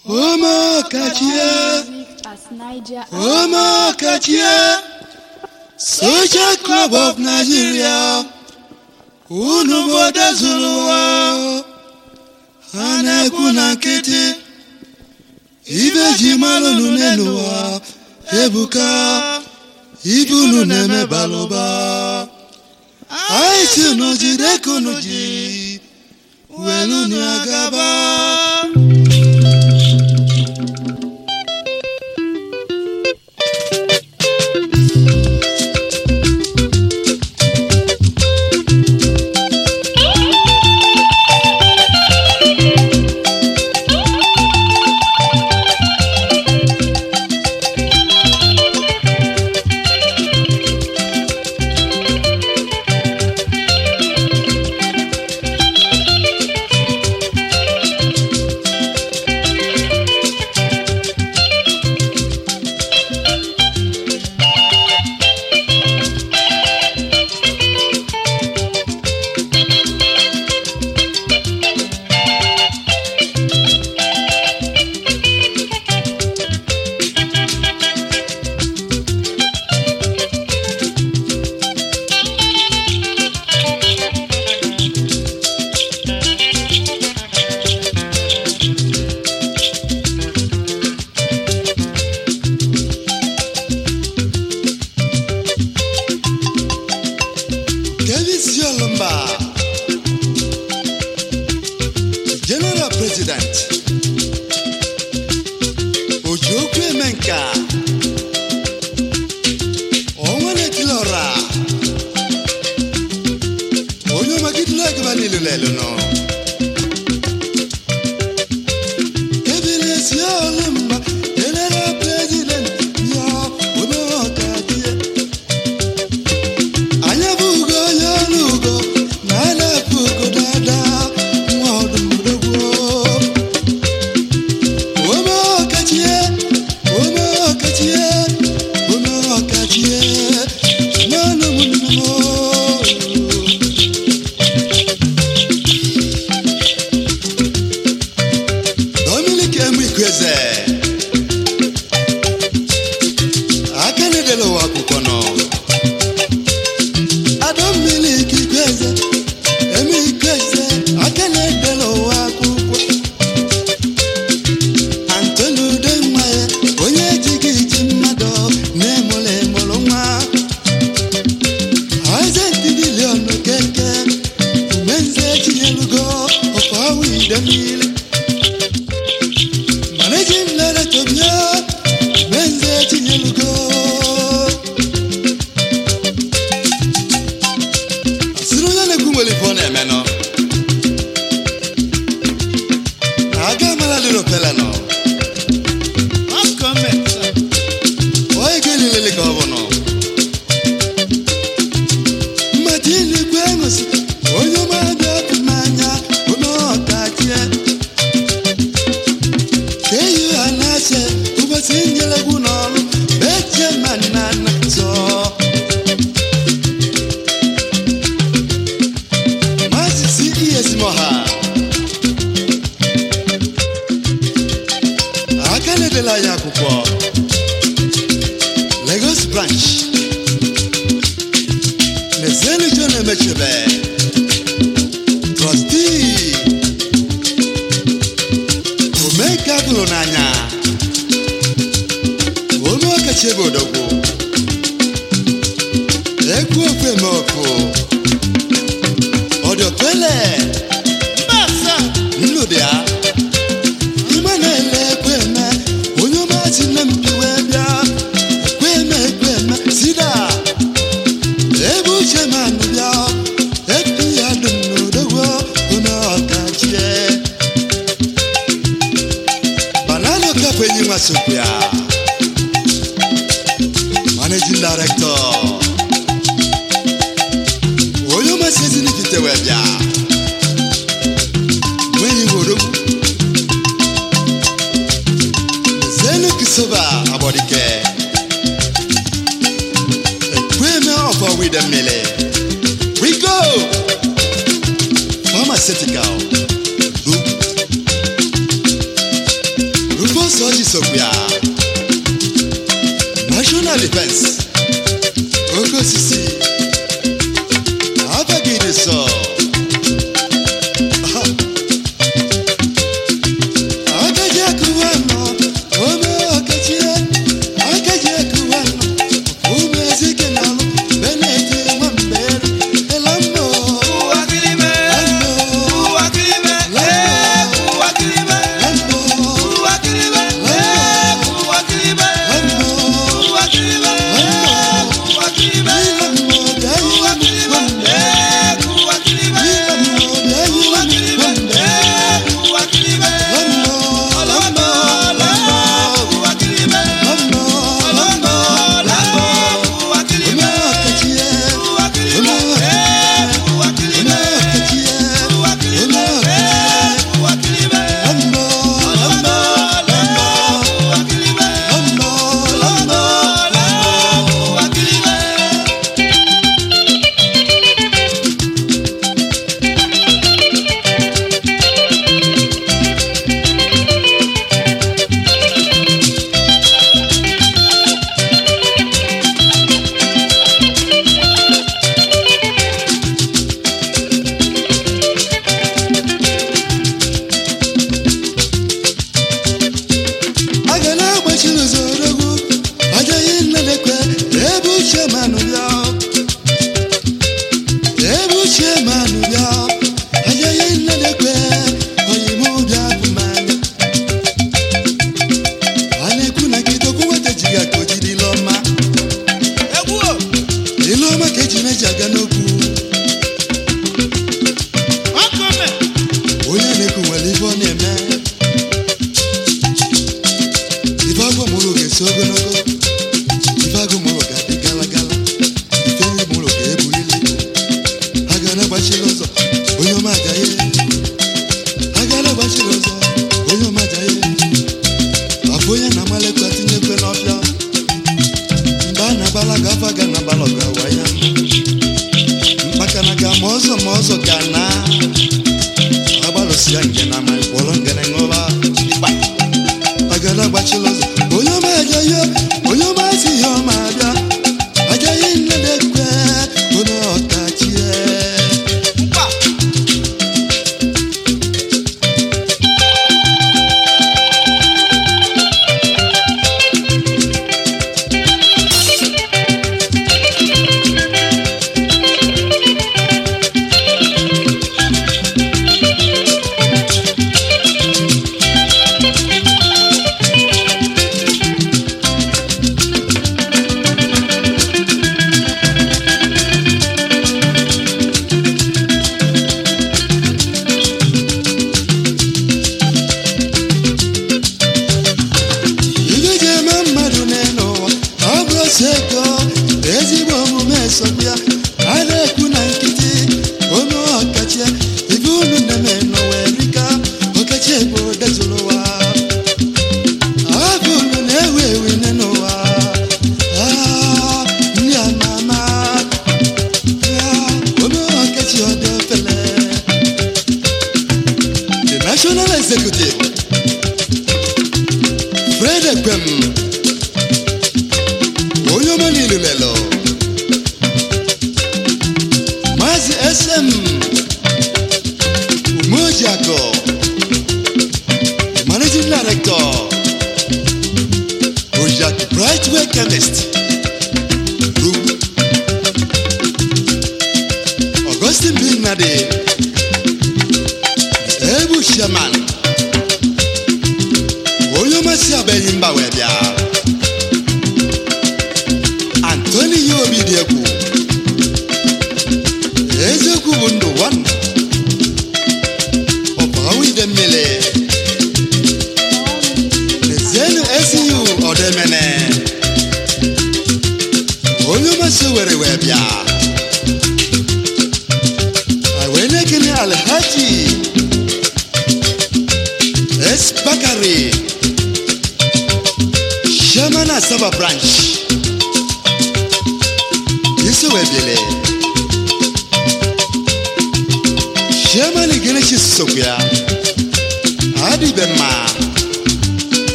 Omo Kachia, Omo Kachia, Social Club of Nigeria, Unuboda Zuluwa, Anekuna Kete, Ibe Jimalo Nuneluwa, Ebuka, Ibunu Neme Baloba, Aisi Noji Deko Noji, Welu Niagaba. General President Ojokwe Menka Onwane Kilora Onyo Magidula Gbanile lelo no Ebiles Yolumba General President Yo Ono Katie Anyabugo Yolugo Nana Pugo Dada Lagos branch Nezelu John Mechebe Trustee Omeka Glonanya Omo Kachebo Dogo Eku Ofemoko Odio Pele Basa Nlodia Imanele Kweme Onyoma Chinempiwebia Kweme Sida Ebu Chemanubia Epi Adunu Dogo Ono Kachie Banano Kapeni Masupia Managing Director Onyoma Sezini Kitewebia Mweni Wodogu Zenu Kisoba Abodike With a melee. We go! Pharmaceutical. national defense oke osisi abagide sọ agaji akụwa nọ ome ọkachie agaji akụwa nọ ume ezike n'alụ beneti nwamberi elambo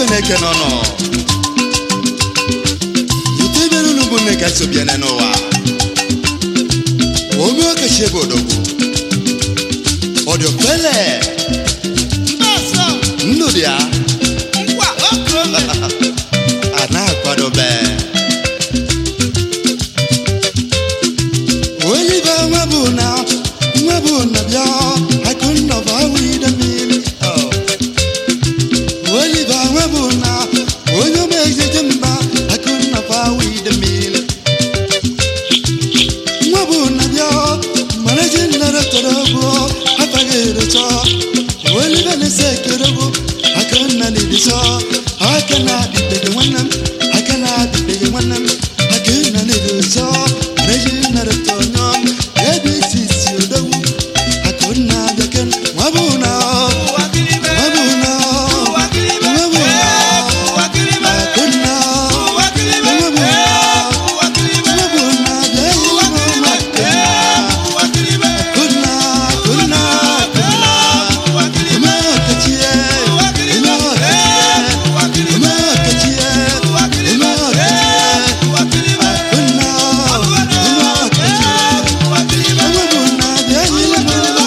neke nono Yutebelu nubu neka sobiene noa Omi waka shebo dogo Odio pele Mbaso. Nnudia Ngwa okrome. Ana akwado be Oliva mwabuna bia Hakuna vawida mili Oliva mwabuna Onyo meze jemba Hakuna vawida mili Mwabuna bia Manajina ratorogo Hapagere cho Oliva nesekerogo Hakuna nidiso Hakana dipege wanam Hakana dipege wanam Hakuna nidiso Manajina ratonyom Ebi sisi odogu Hakuna jaken Mwabuna Wakilibe. Mwabuna Wakilibe. Mwabuna Wakilibe. Hakuna Wakilibe. Mwabuna Wakilibe. Mwabuna Jayi mwabuna Wakilibe. Kuna Kuna Kuna Wakilibe. Umakachie Umakachie Umakachie Umakachie Hakuna Umakachie Mwabuna Jayi mwabuna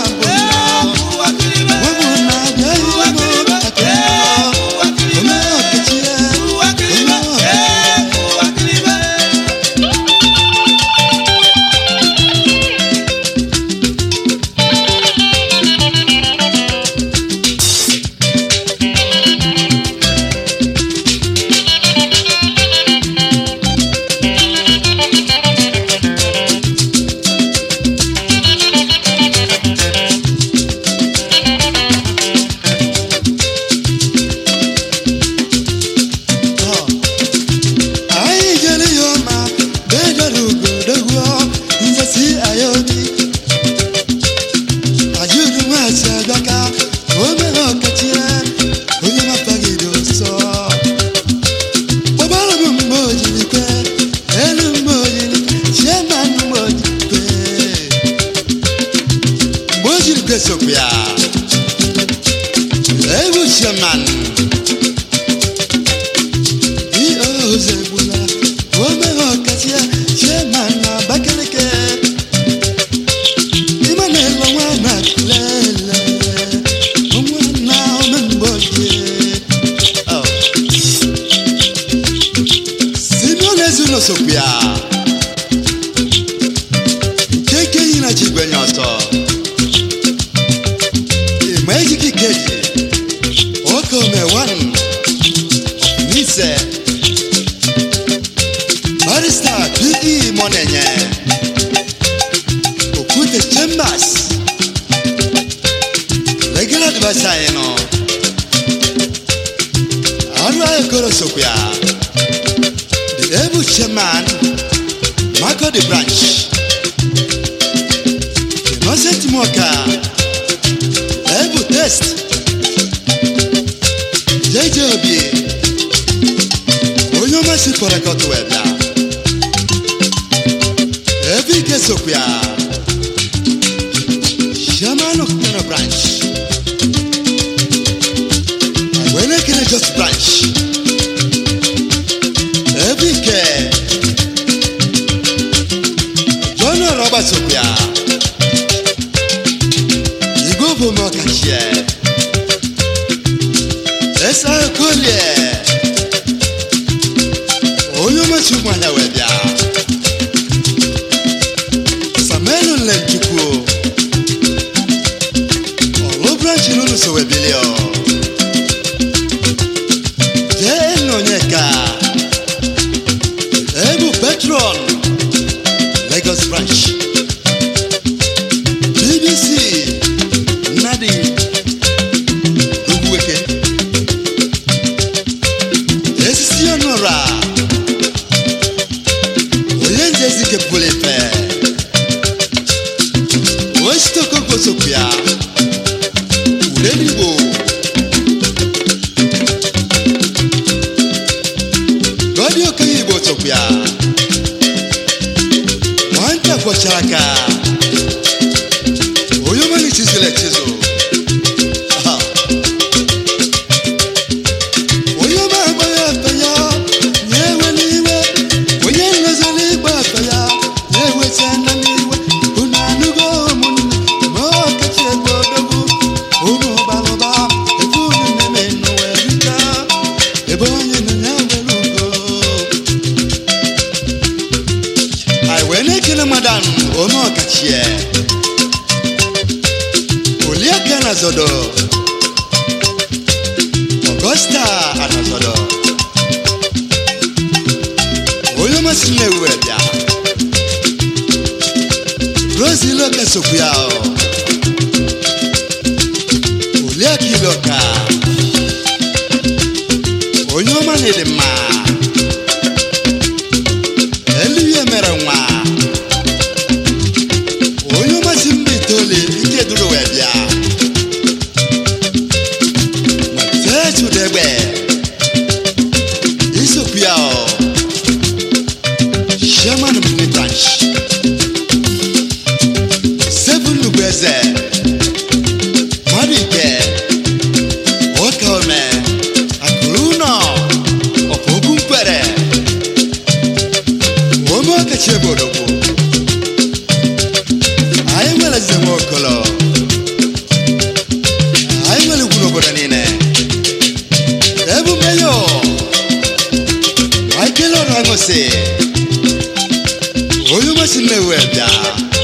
Mwabuna Jayi mwabuna Hakuna Umakachie Ai jeli yoma bedarugo dagwo nzasi ayobi Ajudu mwasa daka ome okachie onye mapagido so Babala mmoji nikwe elu mmoji nikwe sheman mmoji nikwe Mmoji nikwe sokya Ebu sheman Zebula, ome okasia, shemana bakeleke. Imanelo wana lele, mwana omemboje. Simone zuno sopia. Keke ina chigwenyoso. Imeji kikeji. Okome one. Nise. Barista P.E. Monenye Okute Chambers Legal advisor eno Arwa Ekoro Sokya The Ebu Chairman Marco the Branch Innocent Moka Ebu Test JJ Obi Onyoma Sipora Koto Webla Evike Sokya Shaman of Kena Branch Awene Kena Just Branch Evike John Robert Sokya Igobo Mokachie Esa Kolye Onyoma Chumwana Webya Samelu Lenchuku Olo branch nunu sowe bilio Jeno Nyeka Ebu Petron Lagos branch BBC Nadi Uguweke Esisionora Oyenze Zike Pulepe Westo Koko Sopia Ulenibo Godio Kayibo Sopia Wanta kwa chaka Oyomani Chizile Chizo Oyoma I went in a madam, Omo Kachie. Olia Ganazodo. Augusta Anazodo. Oyoma Sinewebia. Rosie Loka Sopiao. Olia Kiloka. Oyoma Nedema. Eluye Meranwa. Oyoma Simbi Tole. Ike Duro Webia. Matechu Debe. Isopiao. Shaman Militanch. Seven Lubeze. Madike. Okome. Akruno. Opogumpere. Omo Kachebodogo. I will as the Mokolo. I will Gulobodanine. Ebu Mayo. I cannot say. Oyoma Sinewebia.